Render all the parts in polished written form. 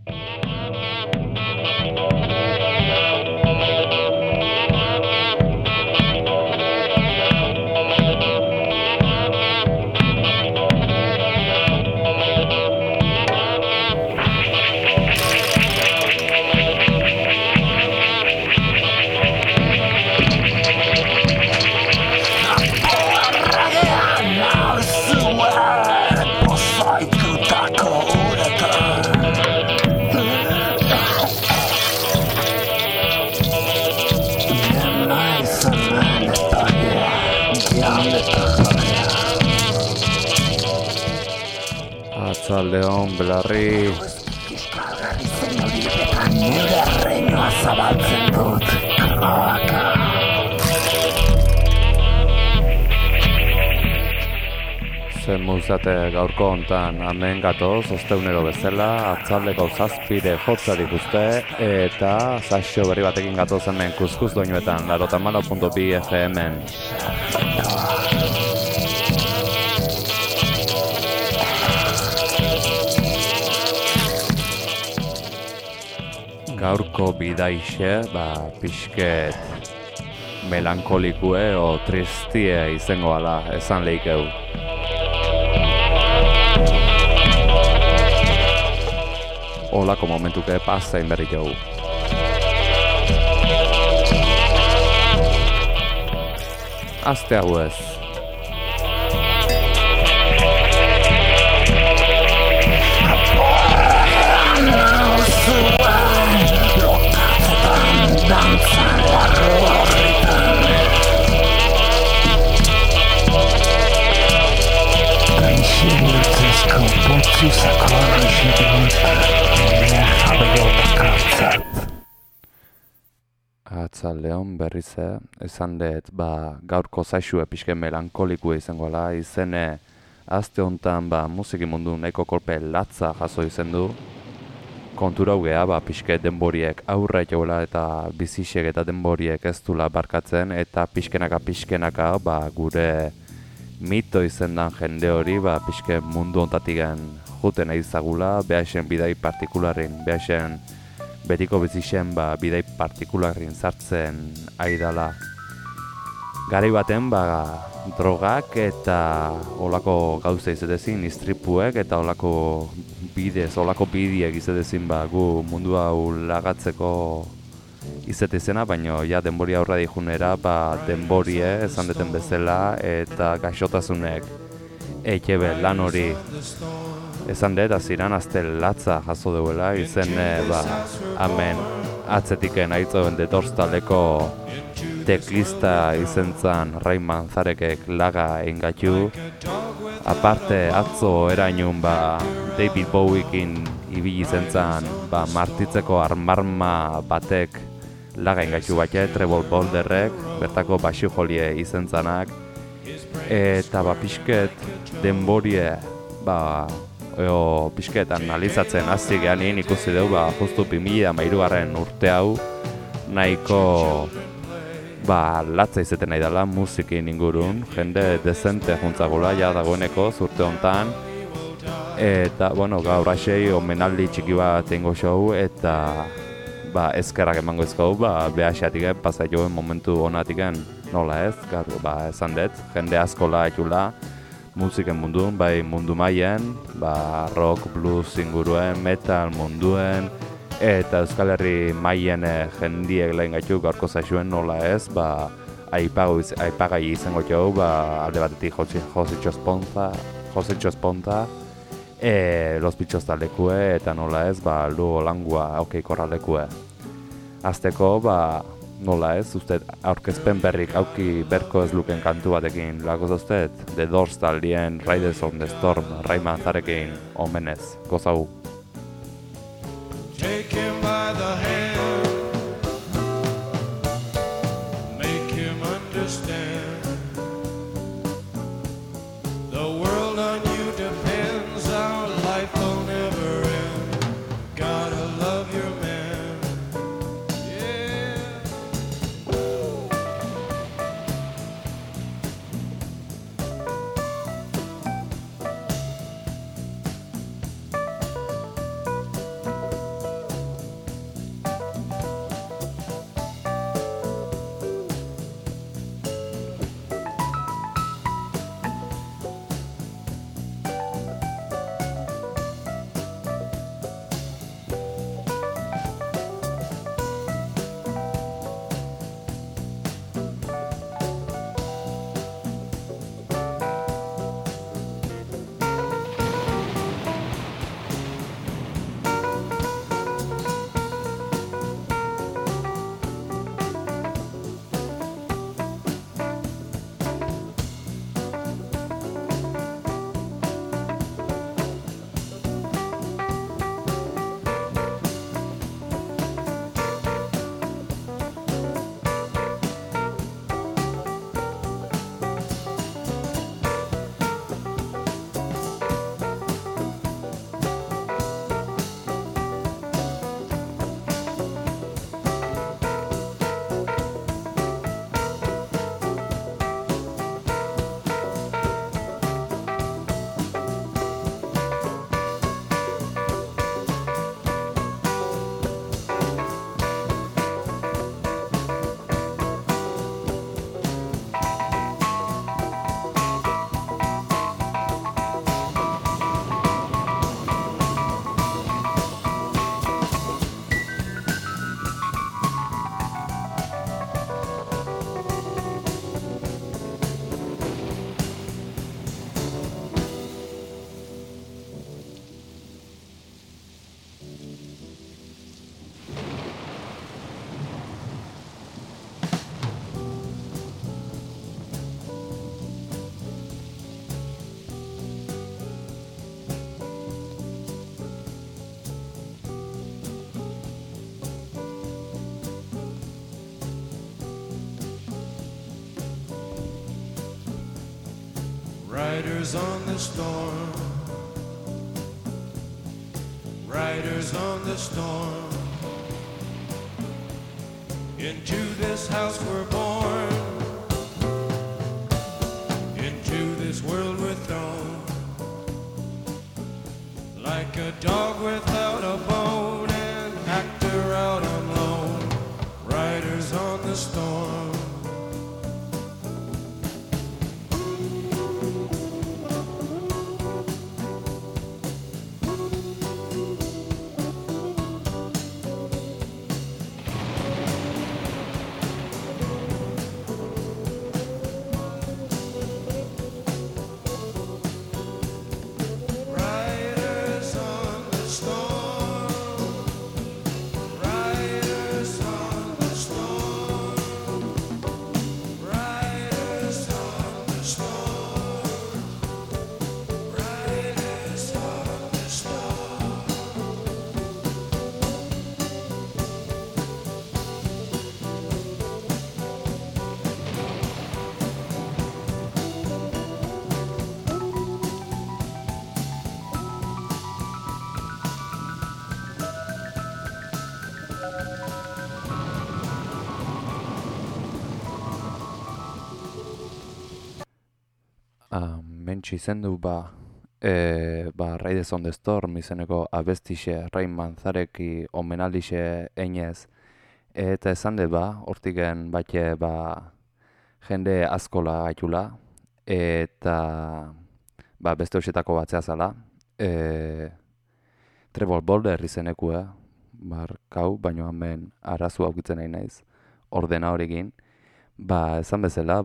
Leon Belarri nire erreinoa zabaltzen dut kroaka. Zer muzate gaurko hontan hemen gatoz, osteunero bezala, atzaldeko zazpire jotzarik uste, eta saxo berri batekin gatoz hemen kuzkuz doinuetan, 80.2 FM-en. Gaurko bidaixe, pixket melankolikue o tristie izango ala, esan lehikeu. Olako momentuke pasain berri jau. Aste hau ez. Atzaldeon berriz esan dut gaurko zaixue pixke melankolikua izango ala, izene aste hontan musiki mundu nahiko kolpe latza jaso izen du. Kontura hugea pixke denboriek aurra jaula eta bizisek eta denboriek ez dula barkatzen, eta pixkenaka gure mito izendan jende hori pixke mundu hontatik juten aizagula, behasen bidai partikularrin, behasen betiko bizisen bidai partikularrin sartzen aidala. Garai baten drogak eta olako gauza izetezin, istripuek eta olako bideak izetezin gu mundu hau lagatzeko izetezena, baina denbori aurra dijunera denborie esan deten bezala eta gaixotasunek eitebe lan hori esan dut aziran azte latza jaso duela, izen hemen atzetiken aitzoen detorztaleko teklista izentzan Rayman Zarekek laga engatu. Aparte atzo erainun David Bowiekin ibili izentzan martitzeko armarma batek laga engatu bate, Trevor Bolderrek, bertako basio jolie izentzanak, eta pixket denborie pixket analizatzen hasi geanin ikusi dugu justu 2013 urte hau nahiko latza izeten nahi dela musikin ingurun, jende dezente juntzagola dagoeneko urte hontan, eta gaur asei omenaldi txiki bat ingo show eta eskerrak emango izko behasiatik pasa joen momentu honatiken nola ez, esan dut, jende askola etxula musiken mundun, mundu maien, rock, blues inguruen, metal munduen, eta Euskal Herri maien jendiek lehen gaitu gaurko zaizuen nola ez, aipagai izango jau, alde batetik Jose Txosponta, Los Pichos taldekue, eta nola ez, Lu Olangua korraldekue. Azteko, nola ez, uste aurkezpen berrik auki berko ez luken kantu batekin lagoz uste, The Doors taldien Riders on the Storm, Rayman Zarekin omenez, gozau. Take him by the hand, make him understand. The world on you depends, our life will never end. Gotta love your man, yeah. Riders on the storm. Riders on the storm. Into this house we're born. Into this world we're thrown. Like a dog without a bone, an actor out on loan. Riders on the storm. Riders on the storm. Riders on the storm. Riders on the storm. Riders on the storm. Mentsi izen du Riders on the Storm izeneko abestixe Rain Manzareki omenaldixe einez. Eta esan de hortigen bate jende askola gaitula, eta beste hoxetako batzea zala. Trevor Boulder izenekue, barkau, baino hemen arazu aukitzen nahi naiz, ordena horrekin. Esan bezala,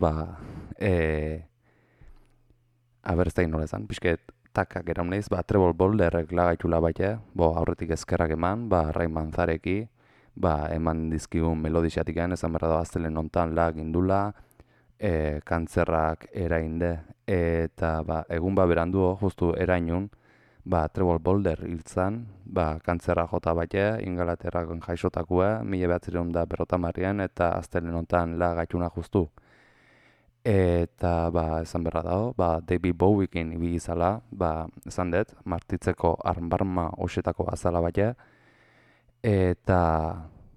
aber ez da nola esan, pixket takak eraun naiz, Trevor Boulderrek lagaitula bate, aurretik ezkerrak eman, Rain Manzareki, eman dizkigun melodixatikan, esan berra da aztelen ontan lagindula, kantzerrak erainde, eta egun berandu justu erainun, Trevor Boulder hiltzan, kantzerra jota bate, Ingalaterrakon jaixotakue, 1950 eta aztelen ontan lagaituna justu. Eta esan berra dago, David Bowiekin ibili izala, esan dut, martitzeko armarma hoxetako azala bate, eta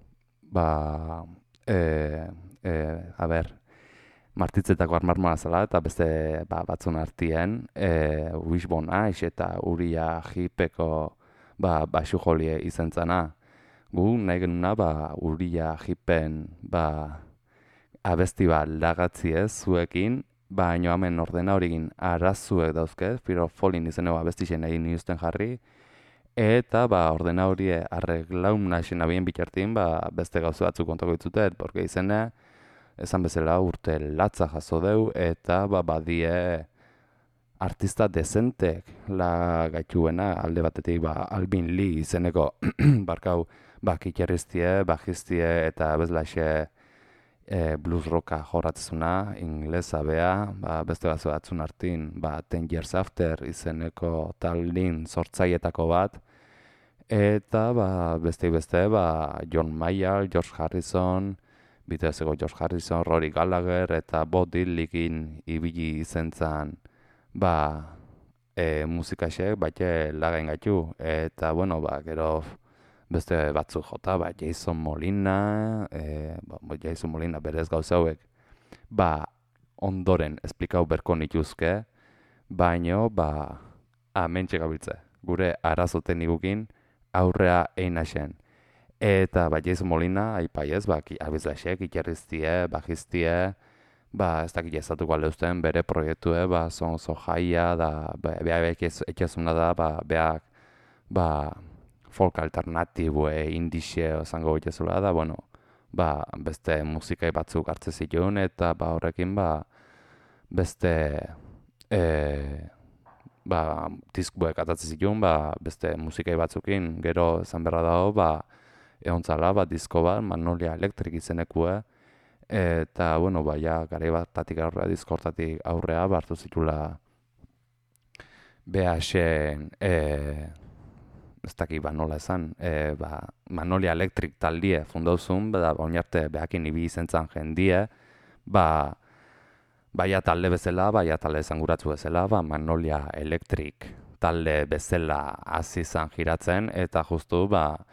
martitzetako armarma azala, eta beste batzun artien, Wishbone Ash eta Uria Heepeko baxu jolie izen zana. Gu nahi genuna Uria Heepen abesti lagatzi ez zuekin, baino hemen ordena horiekin arazuek dauzke, Fear of Falling izeneko abestixen egin nizuten jarri, eta ordena horie arreglaun naixen abien bitartin, beste gauzu batzuk kontako ditzutet, porque izene, esan bezala urte latza jaso deu, eta badie artista dezentek lagaituena, alde batetik Alvin Lee izeneko barkau, gitarristie, bajistie eta bezlaxe blues rocka jorratzuna, inglesa bea, beste batzun artin, 10 Years After izeneko taldin sortzaietako bat, eta beste John Mayer, George Harrison, bitezeko George Harrison, Rory Gallagher eta Bob Dylanin ibili izen zan, musikaxek bate lagain gaitu, eta gero beste batzuk jota, Jason Molina, Jason Molina berez gauza hauek, ondoren esplikau berko nituzke, baino, mentxe gabiltze, gure arazoten igukin aurrea einaxen. Eta Jason Molina, aipaiez, abizlaxek, gitarristie, bajistie, ez dakit ezatuko aldeuzten bere proiektue, son oso jaia, beha ekezuna da, beak, folk alternatibue, indixe, zango bitezula da, beste musikai batzuk hartze zituen, eta horrekin, beste, diskbuek atatzen zituen, beste musikai batzukin, gero esan berra dago, egon zala, disko bat, Magnolia Electric izenekue, eta, garai batatik aurrea, diskortatik aurrea, hartu zitula BH-en, ez dakit nola esan, Magnolia Electric taldie fundauzun, oinarte behakin ibi izen zan jendie, baia talde bezala, baia talde esanguratsu bezala, Magnolia Electric talde bezala hasi izan giratzen, eta justu,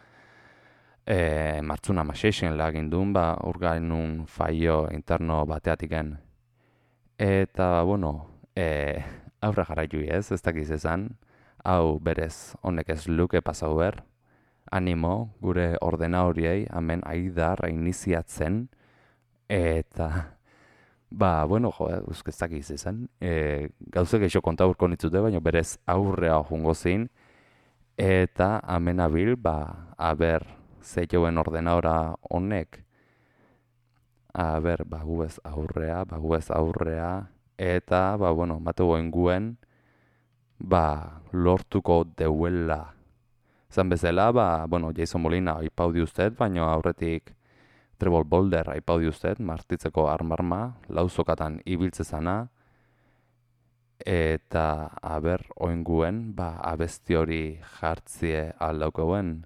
martzuna maseixen lagindun, urgainun faio interno bateatiken. Eta, aurra jarraitu ez dakiz esan, hau berez honek ez luke pasau ber, animo gure ordena horiei, hemen aidar iniziatzen, eta, ez dakiz esan, gauzek eixo konta urko nitzute, baina berez aurrea jungo zin, eta hemen abil, aber, zeioen ordenaora honek, gu ez aurrea, eta, mate goen guen, lortuko deuela. Zan bezala, Jason Molina aipau diuztet, baina aurretik Trevor Bolder aipau diuztet, martitzeko armarma, lauzokatan ibiltzezana, eta, oen guen, abesti hori jartzie aldaukeuen.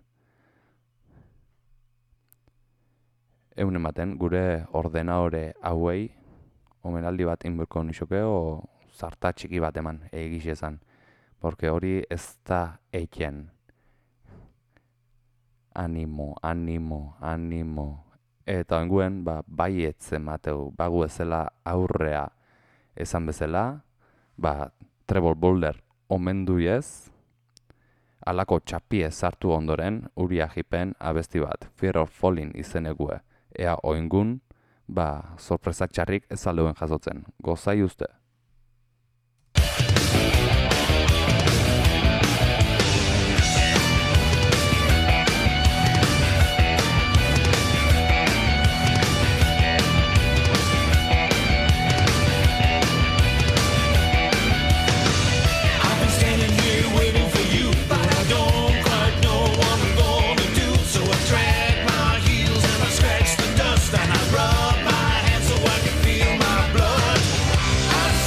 Egun ematen, gure ordenadore hauei, omenaldi bat inberko nixoke, o zarta txiki bat eman, egiz esan. Porque hori ez da eiken. Animo. Eta oenguen, baietzen mateu, bagu ezela aurrea esan bezala, Trevor Bolder omendu ez, alako txapie sartu ondoren, uria jipen abesti bat, Fear of Falling izenegue. Ea oengun, sorpresa txarrik ez aldeuen jasotzen. Gozai uste. I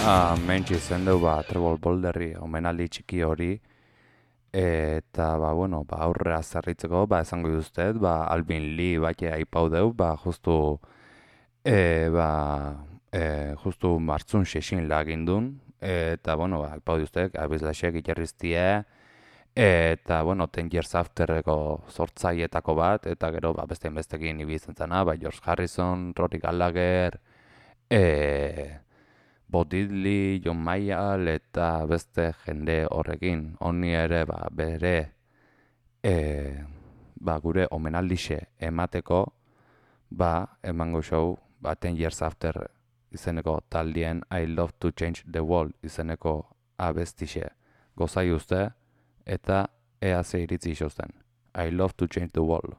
Mentsi zen du, Trevor Bolderri omenaldi txiki hori, eta, bueno, aurrera zerritzeko, esango duztet, Alvin Lee bate aipau deu, justu, justu martzun xexin lagindun, eta, bueno, aipau duztek, abizlaxek ikerriztie, eta, bueno, 10 Years Afterreko sortzaietako bat, eta gero, bestekin ibizen zena, George Harrison, Rory Gallagher, Bo Diddley, John Mayall eta beste jende horrekin. Honi ere bere gure omenaldixe emateko emango show 10 Years After izeneko taldien I Love to Change the World izeneko abestixe gozai uste eta ea ze iritzi izozten. I Love to Change the World.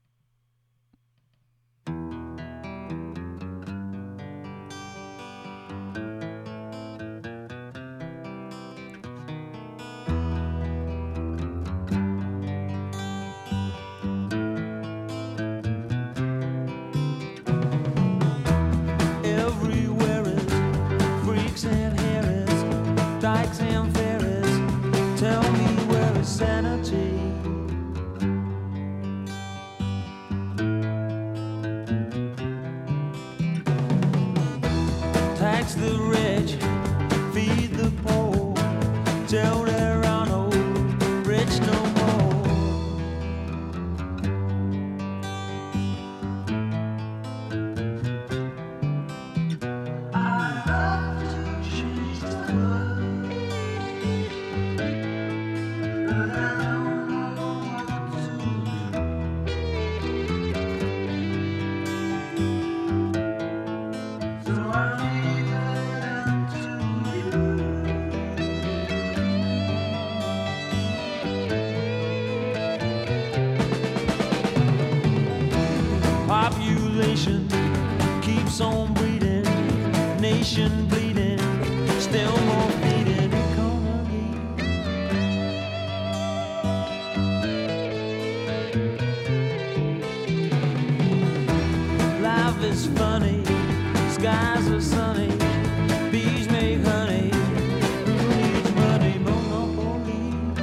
Keeps on breeding, nation bleeding, still more bleeding economy. Life is funny, skies are sunny, bees make honey, who needs money, monopoly?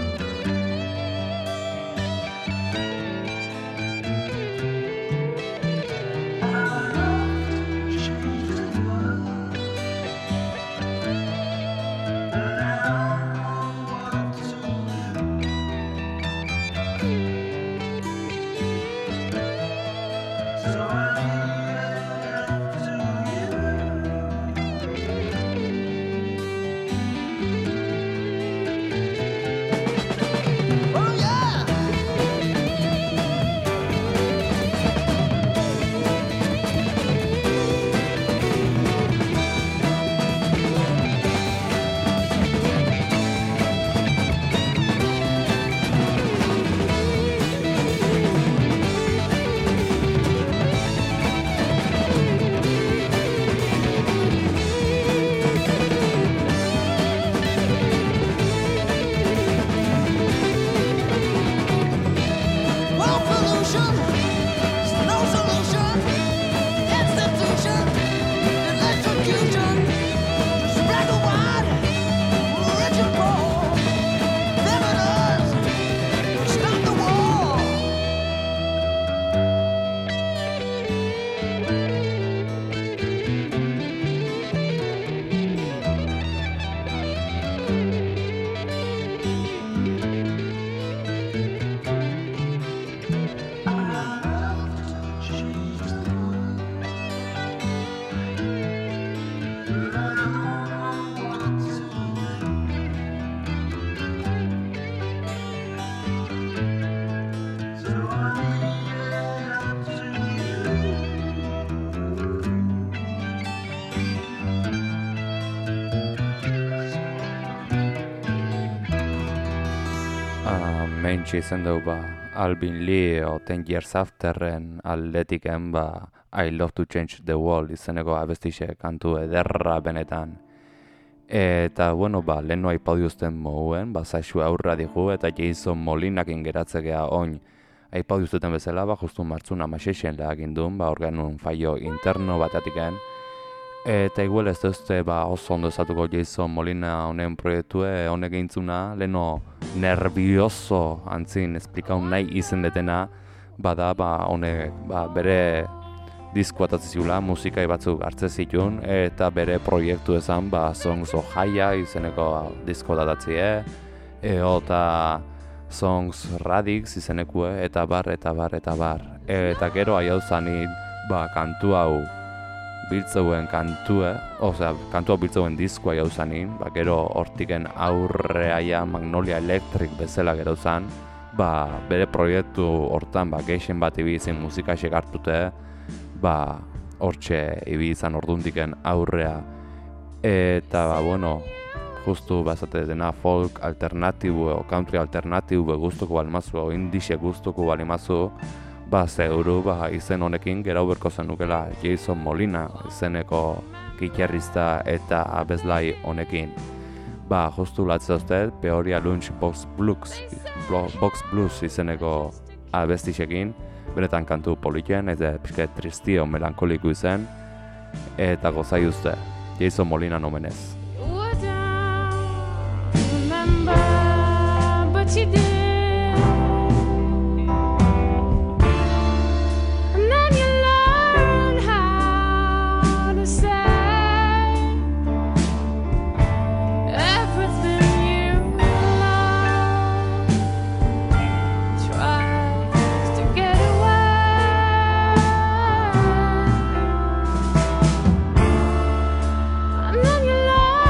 Mentsi izen dugu Alvin Lee o 10 Years Afterren aldetiken I Love to Change the World izeneko abestixe kantu ederra benetan. Eta, bueno, lehenu aipau diuzten moguen, zaixu aurra digu eta Jason Molinakin geratzekea oin aipau diuztuten bezala, justu martzun 16 lehagindun, organun faio interno batatiken. Eta igual ez duzte oso ondo ezatuko Jason Molina honen proiektue, honek eintzuna, leheno nervioso antzin esplikaun nahi izen detena, bada honek bere diskoa tatzizula, musikai batzuk hartze zituen, eta bere proiektu ezan Songs of Haya izeneko disko datatzie, eta Songs Radix izenekue, eta bar. Eta gero hau zanin kantu hau biltzeuen kantua biltzeuen diskoa jau zanin, gero hortiken aurreaia Magnolia Electric bezala gero zan, bere proiektu hortan geixen bat ibizin musikaxek hartute, hortxe ibizan orduntiken aurrea. Eta justu bazate dena folk alternatibu o country alternatibu gustuko balimazu o indixe gustuko balimazu, seguru izen honekin gerau berko zenukela Jason Molina izeneko gitarrista eta abeslai honekin. Justu latzea uste, Peoria Lunch Box Blues izeneko abestisekin, benetan kantu politen, eta pixke tristio melankoliku izen, eta gozai uste, Jason Molina nomenez. But you did. And then you learn how to say everything you love tries to get away. And then you learn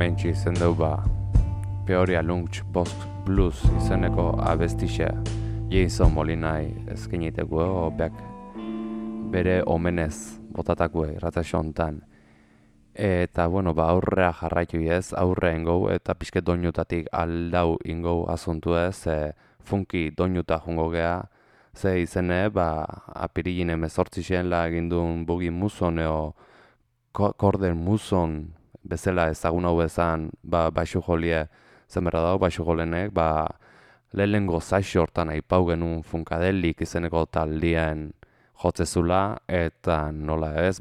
hementsi izen dugu Peoria Lunch Bosk Blues izeneko abestixe Jason Molinai eskeniteko beak bere omenez botatakue irratsaio hontan. Eta bueno, aurrea jarraitu ez, aurre ingou eta pixket doinutatik aldau ingou asuntu ez, funky doinuta jungo gea, ze izene, apirilin 18 la egindun bugi muzon eo korden muzon bezala ezagun hau bezan, baixu jolie zenberra dago, baixu jolenek, lehenengo zaixo hortan aipau genuen funkadelik izeneko taldien jotzezula, eta nola ez,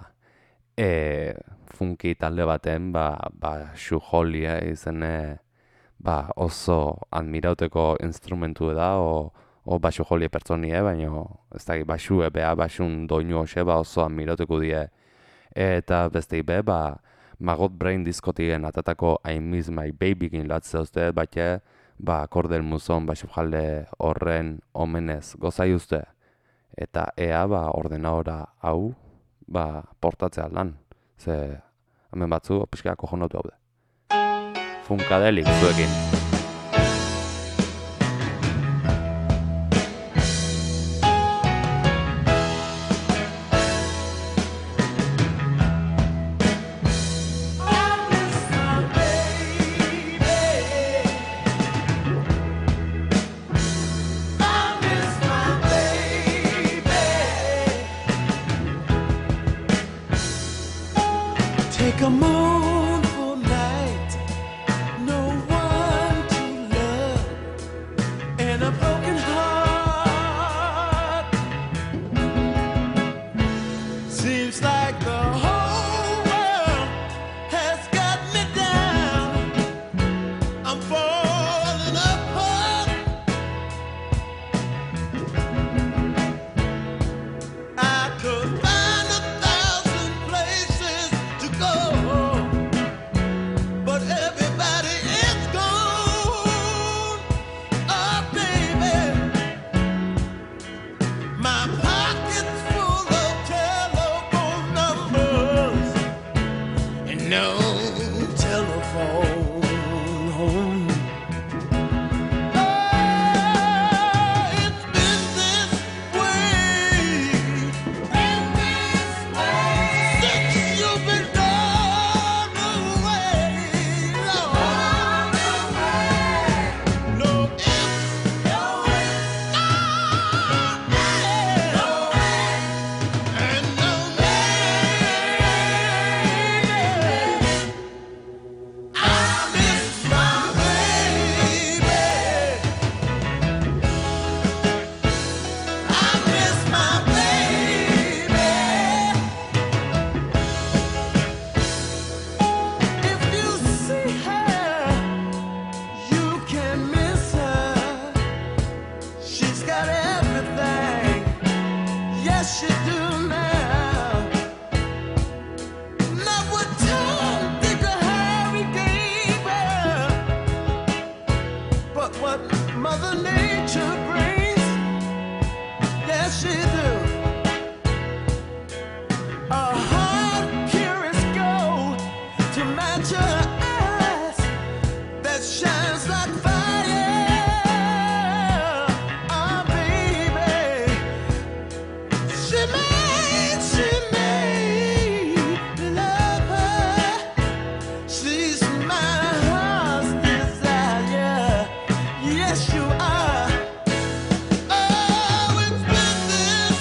funky talde baten, baixu jolie izene, oso admirauteko instrumentu da, o baixu jolie pertsonie, baina ez da, baixu ebea, baixun doinu hoxe, oso admirauteko die. Eta beste ibe, Magot Brain diskotigen atatako I Miss My Babygin latzea uste, batxe, kordel muzon baixu jalde horren omenez gozai uste. Eta ea, ordenadora hau, portatzea lan. Ze, hemen batzu, pixka kojonatu haude. Funkadelik zuekin. Take a mournful night, no one to love, and a broken heart. Seems like the whole world has got me down. I'm falling apart. I could find 1,000 places to go, but everybody is gone. Oh, baby, my pocket's full of telephone numbers and no telephone home. Oh, it's been this way since you've been gone away. No ifs, no ands, and no names. I miss my baby. I miss my baby. If you see her, you can miss her. She's got everything. Yes, she do now. Not what Tom, Dick, or Harry gave her, but what Mother Nature brings. Yes, she do. A hard, curious gold to match her eyes that shines like fire. Oh, baby, she made love her. She's my heart's desire. Yes, you are. Oh, it's been this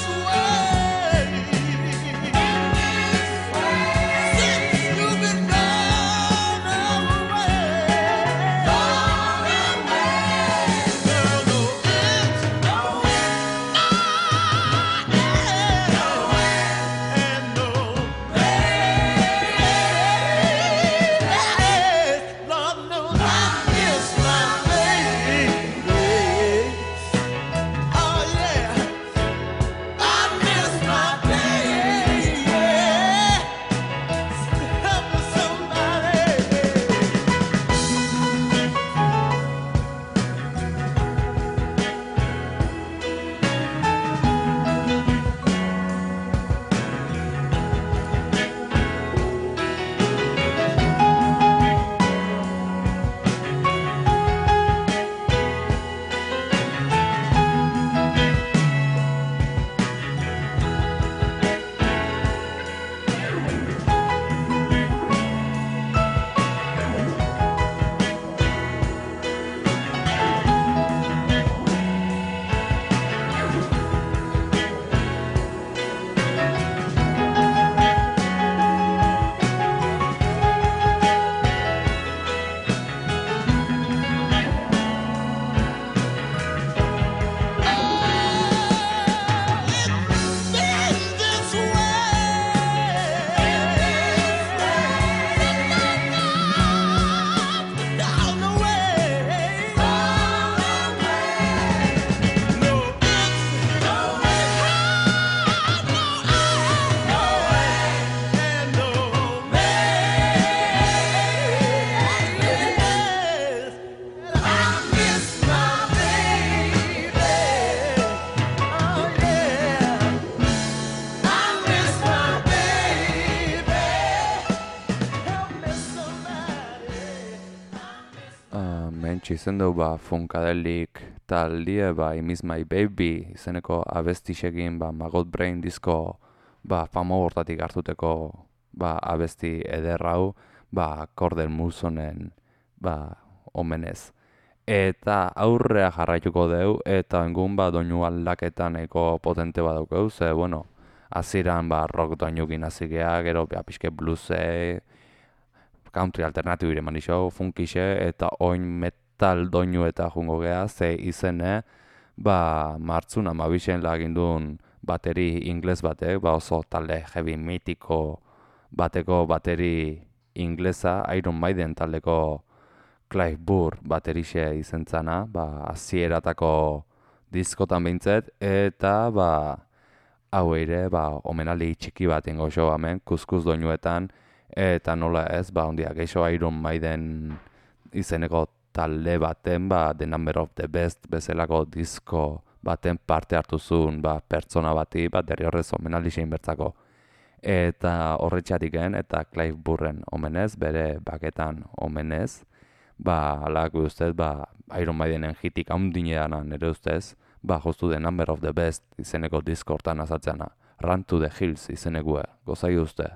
izen du Funkadelic taldie I Miss My Baby izeneko abestixekin Maggot Brain disko famo hortatik hartuteko abesti eder hau Cordell Musonen omenez. Eta aurrea jarraituko deu eta engun doinu aldaketa nahiko potente badaukeu, ze bueno, hasieran rock doinukin hasi gea, gero pixke bluese, country alternatibo ere manixo, funkixe eta oin metal doinu eta jungo gea, ze izene martzun 12 lagindun bateri ingles batek, oso talde heavy mitiko bateko bateri inglesa, Iron Maiden taldeko Clive Burr baterixe izentzana, hasieratako diskotan behintzet, eta hau ere, omenaldi txiki bat ingo xo hemen, kuskus doinuetan, eta nola ez, ondiak eixo Iron Maiden izeneko talde baten, The Number of the Best bezalako disko baten parte hartu zuen pertsona bati, derri horrez omenaldi zein bertzako. Eta horretxatiken, eta Clive Burren omenez, bere baketan omenez, alako ustez, Iron Maidenen hitik haundineana nire ustez, joztu The Number of the Best izeneko disko hortan azatzena. Run to the Hills izenekue, gozai uste.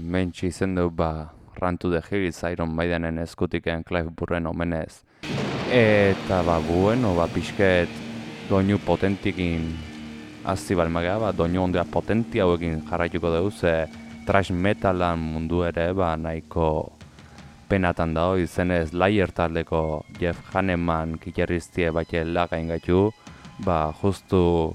mentxe izen du, Run to the Hills Iron Maidenen eskutiken Clive Burren omenez. Eta bueno, pixket doinu potentikin hasi balmagea, doinu ondea potenti hauekin jarraituko dugu, ze thrash metalan mundu ere, nahiko penatan dago, izenez Slayer taldeko Jeff Hanneman kikerriztie batxe lagain gaitu, justu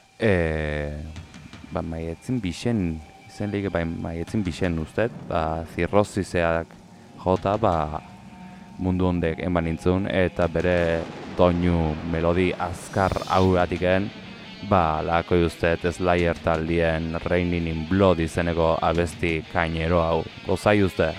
maietzin bixen, izen lehike maietzin bixen ustez, zirrozizeak jota, mundu hondek eman nintzun, eta bere doinu melodi azkar hau batiken, lako ustez Slayer taldien Raining in Blood izeneko abesti kainero hau. Gozai uste?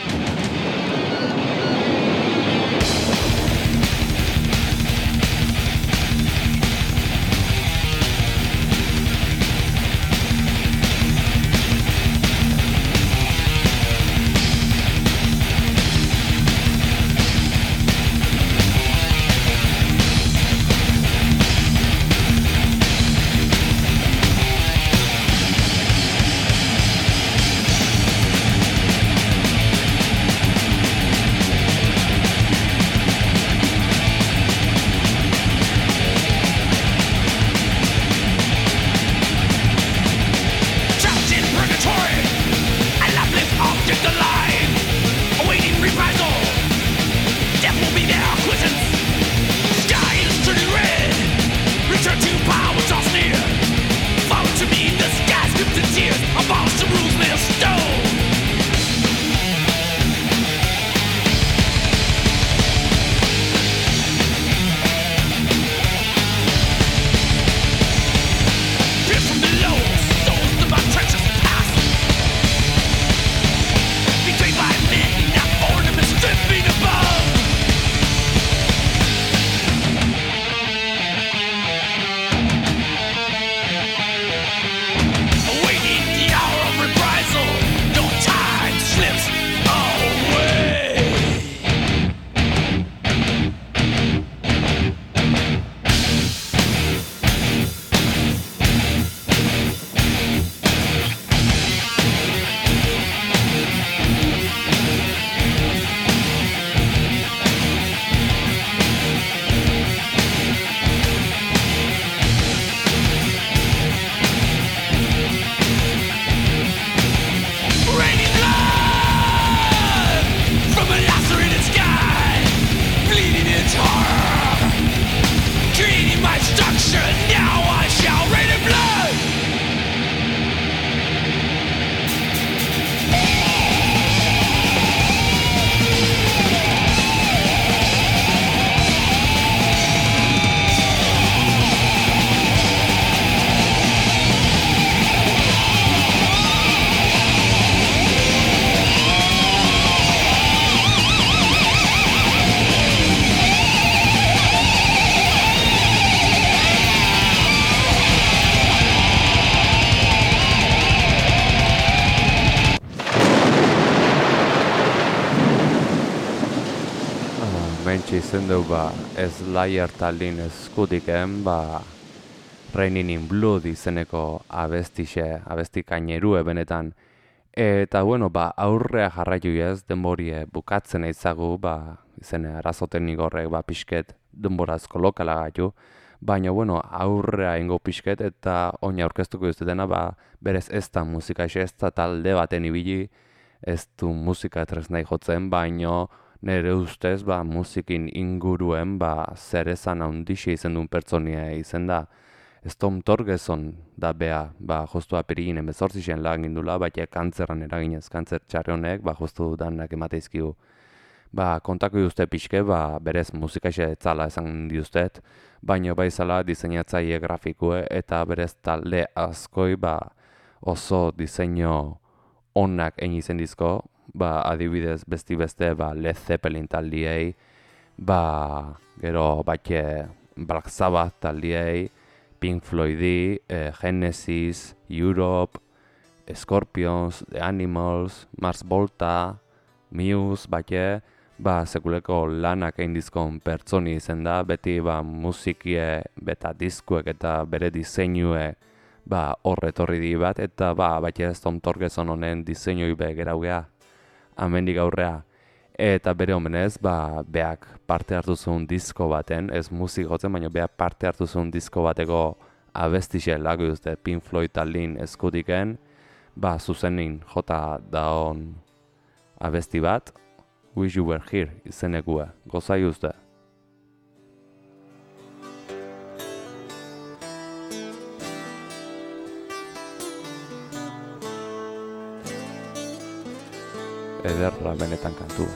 izen dugu Slayer taldin eskutiken, Raining in Blood izeneko abesti kainerue benetan. Eta bueno, aurrea jarraitu ez, denborie bukatzen eizagu, izene arazoten igorrek pixket denborazko lokala gaitu. Baina bueno, aurrea ingo pixket eta oina aurkeztuko duztetena, berez ez da musika ez da talde baten ibili, ez du musika tresnai jotzen, baino nire ustez musikin inguruen zer esan handixe izen duen pertsonia izen da. Storm Thorgerson da bea, justu aperiginen bezortzixen lagin dula, baina kantzerran eraginez, kantzer txarri honek, justu danak emateizkigu. Kontako duzte pixke, berez musikaxe etzala esan diuztet, baina baizala diseinatzaile grafikue eta berez talde askoi oso diseinu onak egin izen dizko, adibidez beste Led Zeppelin taldiei, gero Black Sabbath taldiei, Pink Floydi, Genesis, Europe, Scorpions, The Animals, Mars Volta, Muse, sekuleko lanak egin dizkon pertsoni izen da, beti musikie, beta diskuek eta bere diseinue ba hor etorri di bat, eta baita Tom Torgerson honen diseinoi be geraugea amendik aurrea. Eta bere omenez, beak parte hartu zuen disko baten, ez musik jotzen, baina beak parte hartu zuen disko bateko abestixe lagu uste Pink Floyd taldin eskutiken, zuzenin jota daon abesti bat, Wish You Were Here izenekua, gozai uste. Ederra benetan kantua.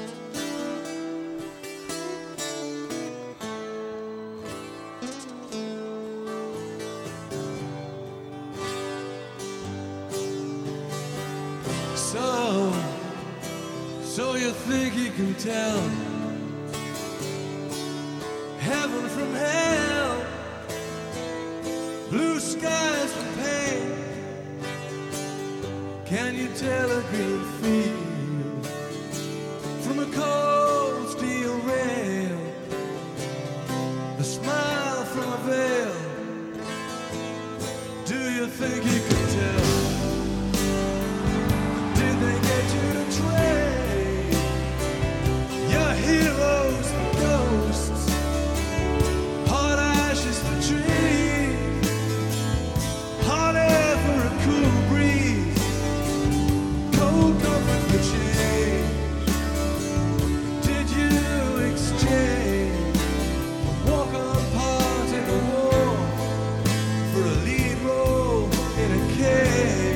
So you think you can tell heaven from hell, blue skies from pain? Can you tell a green field from a cold steel rail, a smile from a veil? Do you think you can tell? Did they get you to trade your heroes for ghosts, hot ashes for trees, hot air for a cool breeze, cold comfort for change? Did you exchange a walk-on part in a war for a lead role in a cage?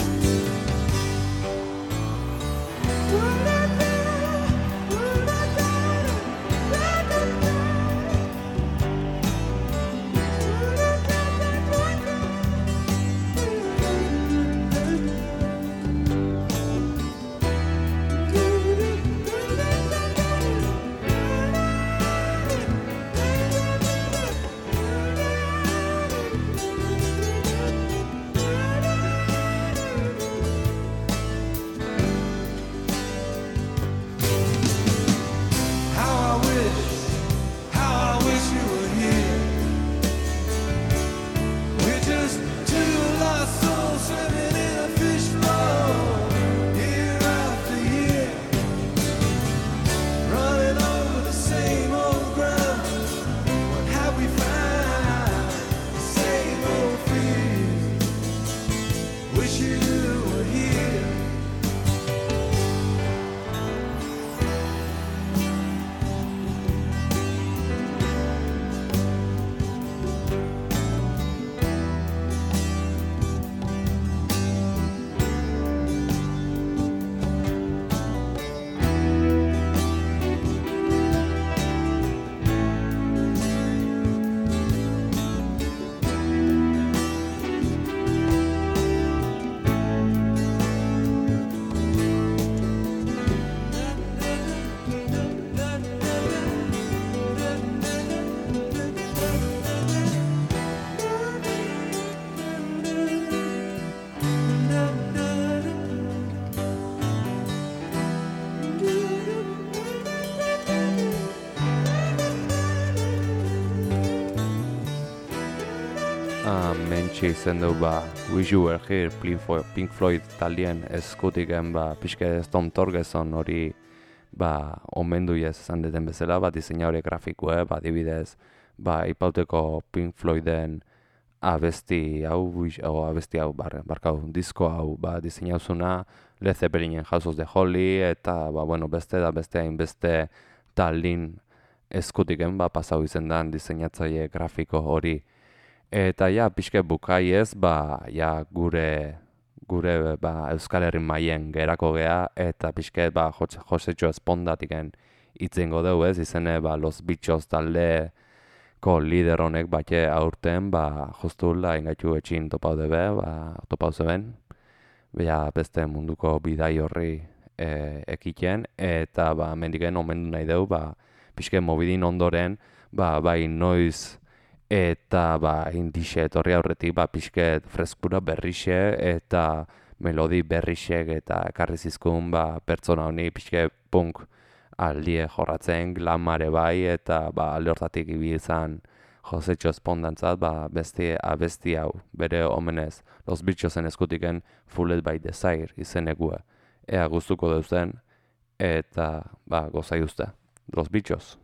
Mentxe izen du Wish You Were Here Pink Floyd taldien eskutiken pixke Tom Torgerson hori omendu esan deten bezala, diseinaore grafikue, adibidez, ipauteko Pink Floyden abesti hau, disko hau diseinauzuna, Led Zeppelinen House of the Holy, eta beste hainbeste taldin eskutiken pasau izen dan diseinatzaile grafiko hori. Eta pixke bukai ez, gure Euskal Herri maien gerako gea, eta pixke Josetxo Espondatiken itzengo dugu ez, izene Los Bichos taldeko lider honek aurten, jostula ingaitu etxin topau debe, topau zeben, beste munduko bidai horri ekiten, eta mendiken omendu nahi dugu, pixke mobidin ondoren, bai noiz, eta indixe etorri aurretik pixket freskura berrixe eta melodi berrixek eta ekarri zizkun pertsona honi pixke punk aldie jorratzen, glamare bai, eta alde hortatik ibiltzan Josetxo Espondantzat, ba, abesti hau, bere omenez, Los Bichosen eskutiken Fooled by Desire izenekue. Ea gustuko duzen, eta, ba, gozai uste. Los Bichos.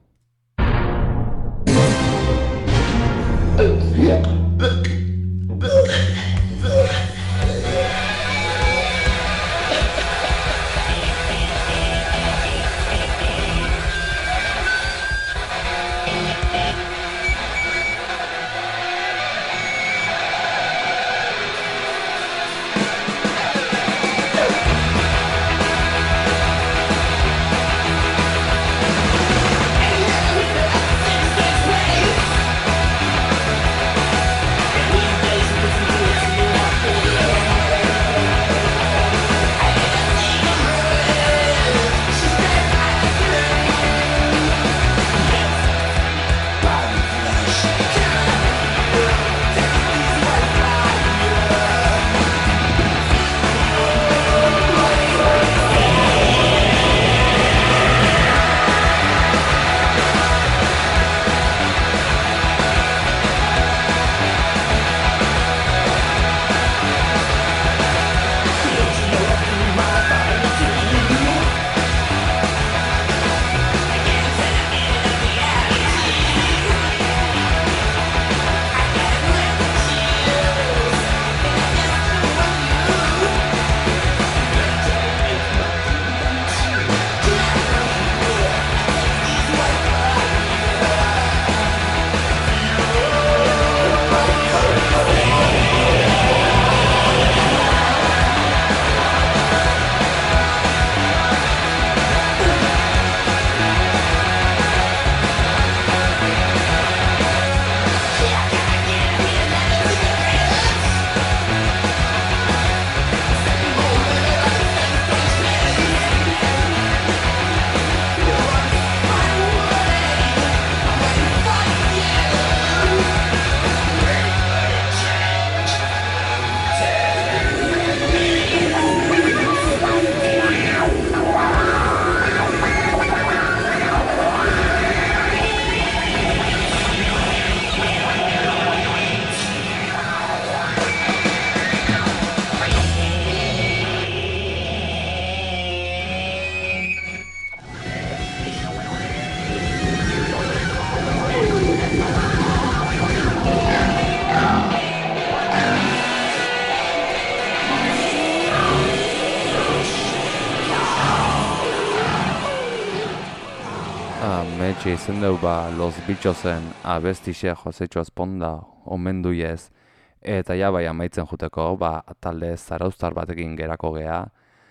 Metxe izen dugu ba Los Bichosen abestixe Josetxo Esponda omen duiez. Eta ja bai amaitzen juteko, ba talde zarauztar batekin gerako gea,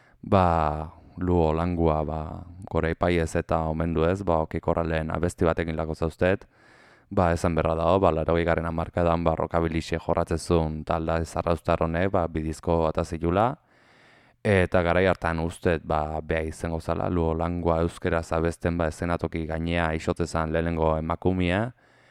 ba Luo Langua ba gore ipaiez eta omen duez, ba Okikorralen abesti batekin lako zauztet, ba esan berra dago, ba 80. hamarkadan ba rockabilixe jorratzezun talde zarauztar honek, ba bidizko atazilula. Eta garai hartan ustez ba bea izango zala Luo Langua euskeraz abesten ba ezenatoki gainea isotzezan lehenengo emakumea.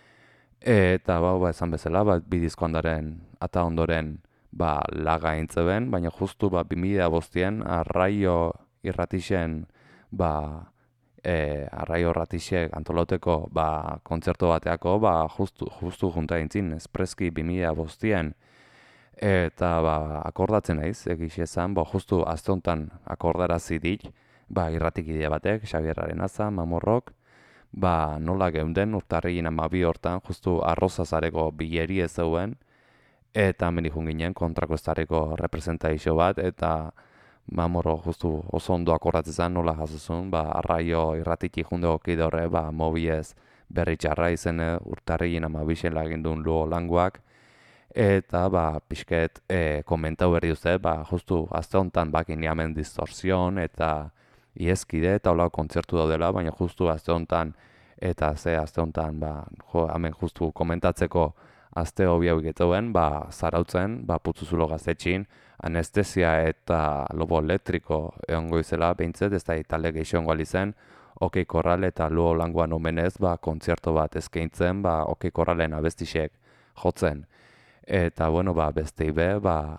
Eta ba esan bezala ba bidizko ondaren eta ondoren ba laga intzeben, baina justu ba 2005 Arraio Irratixen ba Arraio Irratixek antolauteko ba kontzertu bateako ba justu junta intzin espreski 2005 eta ba akordatzen naiz egixe esan, ba justu aste hontan akordarazi dit ba irratikide batek Xabier Arenaza, Mamorrok, ba nola geunden urtarrilin 12 hortan justu Arrozazareko bileri ez zeuen eta hemen ikun ginen kontrako estareko representazio bat eta Mamorro justu oso ondo akordatzen nola jasozun, ba Arraio Irratiki jundeko kide horre ba mobiez berri txarra izen urtarrilin 12 lagindun Luo Languak. Eta ba pixket komentau berri duzte, ba justu aste hontan bakin hemen distorsion eta iezkide eta hola kontzertu daudela, baina justu aste hontan eta aste hontan ba hemen justu komentatzeko aste hobi hau getuen, ba zarautzen, ba Putzuzulo gaztetxin, anestesia eta lobo elektriko egongo izela behintzet, ez da talde gehiago egongo alizen, Okikorral eta Luo Languan omenez, ba kontzertu bat eskaintzen, ba Okikorralen abestixek jotzen. Eta bueno, ba bestei be, ba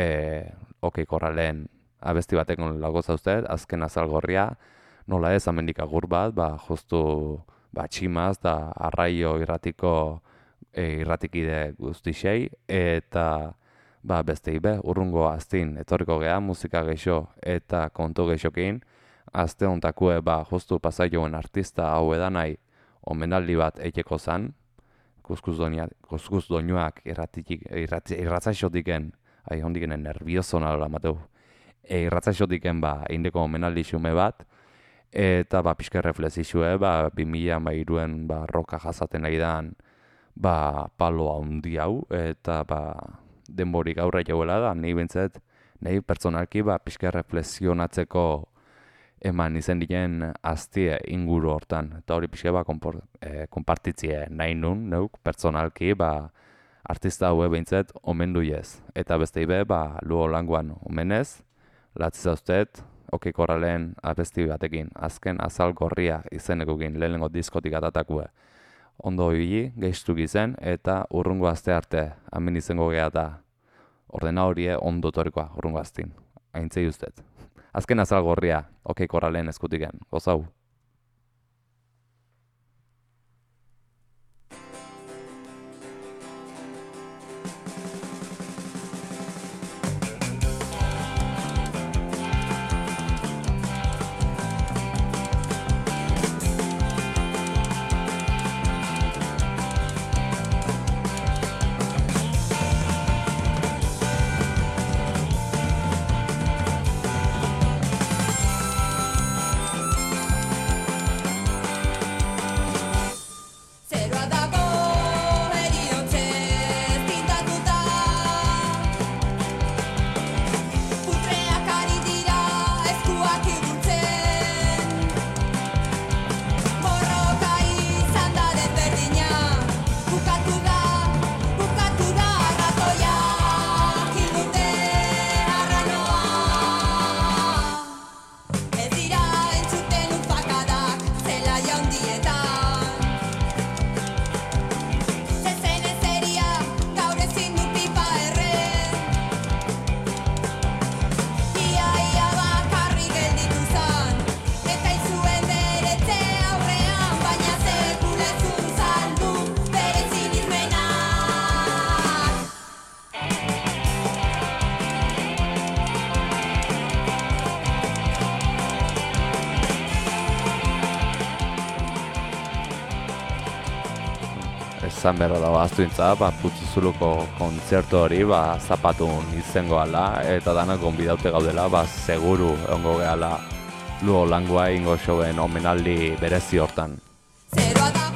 Okikorralen abesti batekin lago zauztet, azken azalgorria, nola ez amendik agur bat, ba justu ba tximaz da Arraio Irratiko irratikide guztixei, eta bestei urrungo aztin etorriko gea musika geixo eta kontu geixokin, azte hontakue justu pasaioen artista hau edanai omenaldi bat eiteko zan, kuskus doinuak irratzaixotiken, hondikenen nervioso nalola mateu, irratzaixotiken indeko omenaldi xume bat, eta pixka reflexixue, 2013en roka jasaten nahi dan, palo handi hau, eta denborik aurre jauela da, nahi bintzet, nahi pertsonalki pixka reflexionatzeko eman izen diren aztie inguru hortan. Eta hori pixka konpartitzie nahi nun, neuk pertsonalki, artista haue bintzet omendu ez. Eta beste ibe, luo languan omenez, latziza ustet, Korralen abesti batekin, azken azal gorria izenekokin lehenengo diskotik atatakue. Ondo ibili, gehistu gizen, eta urrungo azte arte, hemen izango geha da, ordena horie ondo torikoa urrungo aztin. Aintzei ustet. Azken azal gorria, Korralen eskutiken, gozau. Esan berra dago aztuintza, putzuzuluko kontzertu hori, zapatun izango ala, eta danak gonbidaute gaudela, seguru egongo gehala luo langua ingo showen omenaldi berezi hortan. Zeroa da